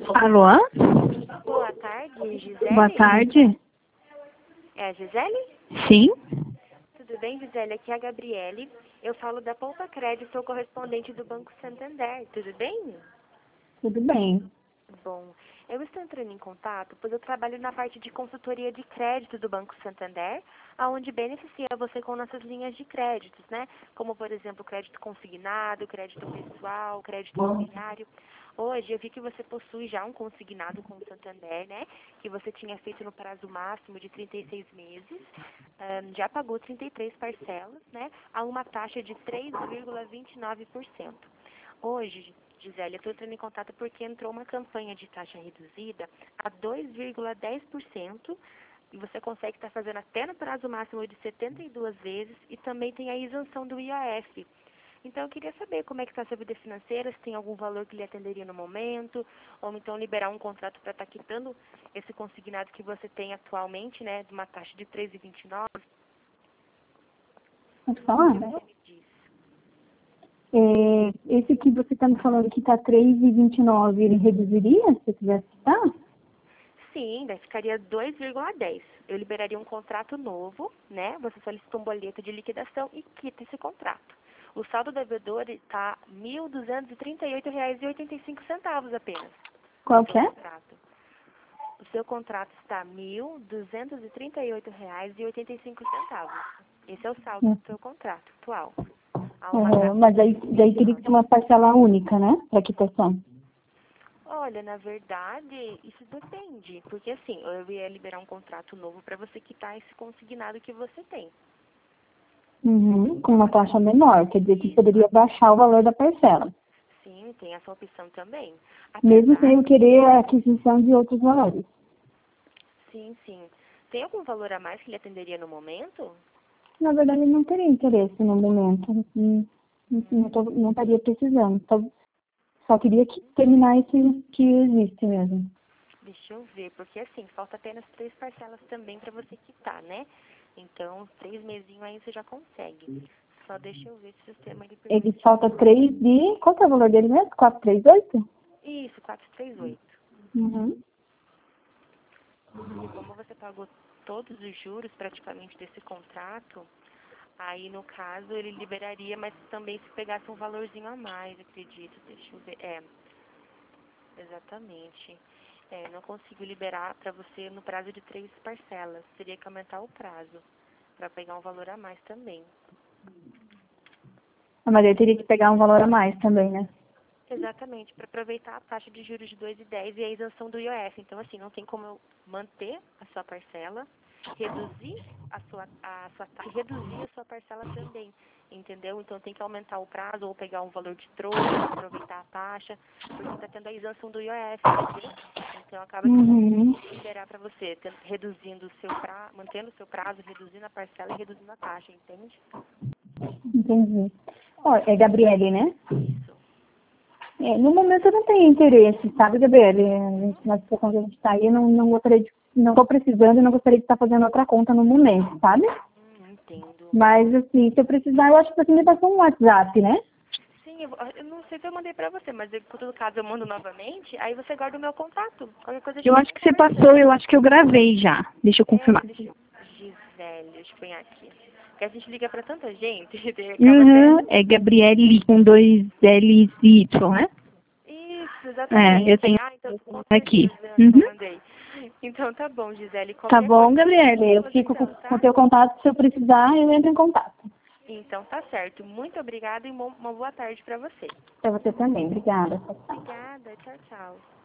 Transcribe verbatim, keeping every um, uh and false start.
Alô? Boa tarde, Gisele. Boa tarde. É a Gisele? Sim? Tudo bem, Gisele? Aqui é a Gabriele. Eu falo da Poupa Crédito, sou correspondente do Banco Santander. Tudo bem? Tudo bem. Bom, eu estou entrando em contato, pois eu trabalho na parte de consultoria de crédito do Banco Santander, aonde beneficia você com nossas linhas de créditos, né? Como, por exemplo, crédito consignado, crédito pessoal, crédito imobiliário. Hoje eu vi que você possui já um consignado com o Santander, né? Que você tinha feito no prazo máximo de trinta e seis meses, ahn, já pagou trinta e três parcelas, né? A uma taxa de três vírgula vinte e nove por cento. Hoje, Gisele, eu estou entrando em contato porque entrou uma campanha de taxa reduzida a dois vírgula dez por cento e você consegue estar fazendo até no prazo máximo de setenta e duas vezes e também tem a isenção do I O F. Então, eu queria saber como é que está a sua vida financeira, se tem algum valor que lhe atenderia no momento, ou então liberar um contrato para estar quitando esse consignado que você tem atualmente, né, de uma taxa de três vírgula vinte e nove. Pode falar? Você me diz. É, esse que você está me falando que está três e vinte e nove, ele reduziria se você quisesse quitar? Sim, daí ficaria dois vírgula dez. Eu liberaria um contrato novo, né? Você solicita um boleto de liquidação e quita esse contrato. O saldo devedor está mil duzentos e trinta e oito reais e oitenta e cinco centavos apenas. Qual O seu que é? contrato. O seu contrato está mil duzentos e trinta e oito reais e oitenta e cinco centavos. Esse é o saldo do seu contrato atual. Há uma Uhum, taxa mas de aí, daí teria que ter uma parcela única, né? Para quitação. Olha, na verdade, isso depende, porque assim, eu ia liberar um contrato novo para você quitar esse consignado que você tem. Uhum, com uma taxa menor, quer dizer que Isso. poderia baixar o valor da parcela. Sim, tem essa opção também. Mesmo sem Apesar, eu querer a aquisição de outros valores. sim, sim. Tem algum valor a mais que lhe atenderia no momento? Na verdade, eu não teria interesse no momento. Não, não, não, tô- não estaria precisando. Então, só queria que, terminar esse que existe mesmo. Deixa eu ver, porque assim, falta apenas três parcelas também para você quitar, né? Então, três mesinhos aí você já consegue. Só deixa eu ver se o sistema ele Ele permite. falta três de... Qual que é o valor dele mesmo? quatrocentos e trinta e oito? Isso, quatrocentos e trinta e oito. Uhum. E como você pagou todos os juros praticamente desse contrato, aí no caso ele liberaria, mas também se pegasse um valorzinho a mais, acredito. Deixa eu ver. É, exatamente. É, não consigo liberar para você no prazo de três parcelas. Teria que aumentar o prazo para pegar um valor a mais também. Ah, mas eu teria que pegar um valor a mais também, né? Exatamente, para aproveitar a taxa de juros de dois vírgula dez e a isenção do I O F. Então, assim, não tem como eu manter a sua parcela, reduzir a sua, a sua taxa e reduzir a sua parcela também, entendeu? Então, tem que aumentar o prazo ou pegar um valor de troco, aproveitar a taxa, porque está tendo a isenção do I O F, entendeu? Então, acaba que eu não Uhum. consigo liberar para você, tendo- reduzindo o seu prazo, mantendo o seu prazo, reduzindo a parcela e reduzindo a taxa, entende? Entendi. Ó, é Gabriele, né? Isso. É, no momento eu não tenho interesse, sabe, Gabriele? A gente, na situação que a gente está aí, eu não, não gostaria de... Não estou precisando e não gostaria de estar fazendo outra conta no momento, sabe? Hum, entendo. Mas, assim, se eu precisar, eu acho que você me passou um WhatsApp, né? Sim, eu, eu não sei se eu mandei pra você, mas em todo caso eu mando novamente, aí você guarda o meu contato. Qualquer coisa a Eu gente acho vai que você conversando. passou, eu acho que eu gravei já. Deixa eu É, confirmar. deixa eu... Gisele, deixa eu pegar aqui. Porque a gente liga pra tanta gente, e acaba até... Uhum, é Gabriele com dois L's e Y, né? Isso, É, eu exatamente. tenho Ah, então com aqui. certeza eu Uhum. mandei. Então tá bom, Gisele. Tá Qualquer bom, coisa eu fico à Gabriele. Eu fico com disposição, o tá? teu contato. Se eu precisar, eu entro em contato. Então tá certo. Muito obrigada e uma uma boa tarde pra você. Pra você também. Obrigada. Obrigada. Tchau, tchau.